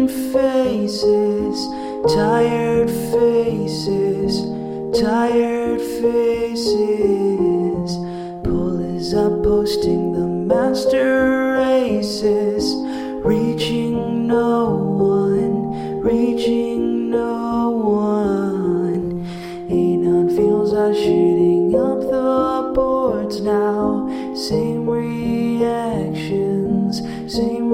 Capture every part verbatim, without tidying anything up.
faces, tired faces, tired faces. Pull is up posting the master races, reaching no one, reaching no one. Anon feels are shooting up the boards now. Same reactions, same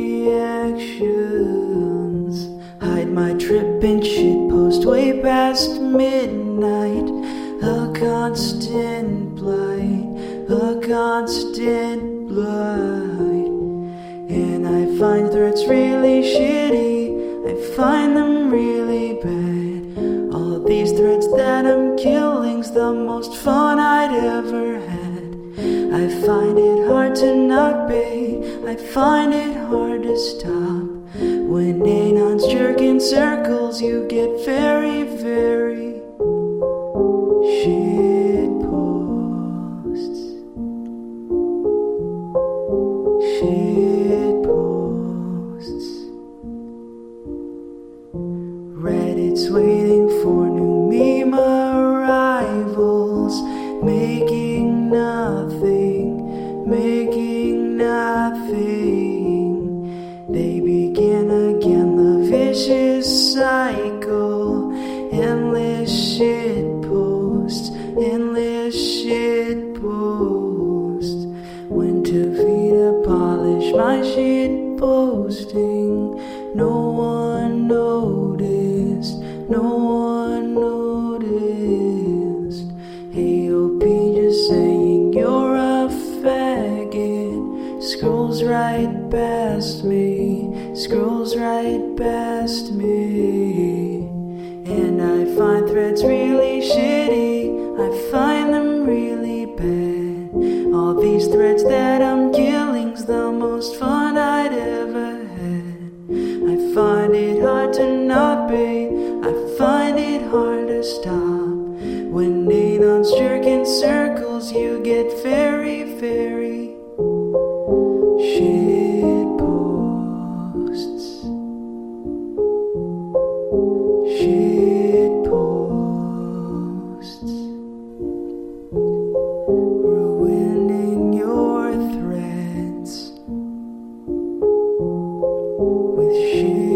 reactions. Hide my trip and shit post way past midnight. A constant blight, a constant blight. And I find threats really shitty, I find them really bad. All these threats that I'm killing's the most fun I'd ever had. I find it hard to not be, I find it hard to stop. When Anons jerk in circles, you get very, very shit posts. Shit posts. Reddit's waiting for new meme arrivals, making nothing, making nothing. They begin again the vicious cycle. Endless shit posts, endless shit posts. When to feed a polish my shit posting. No one noticed, no one noticed. Hey O P just saying you're a faggot. Scrolls right past me, scrolls right past me. And I find threads really shitty, I find them really bad. All these threads that I'm killing's the most fun I'd ever had. I find it hard to not be, I find it hard to stop. When Anons jerk in circles, you get very, very shit posts. Shit posts. Ruining your threads with shit.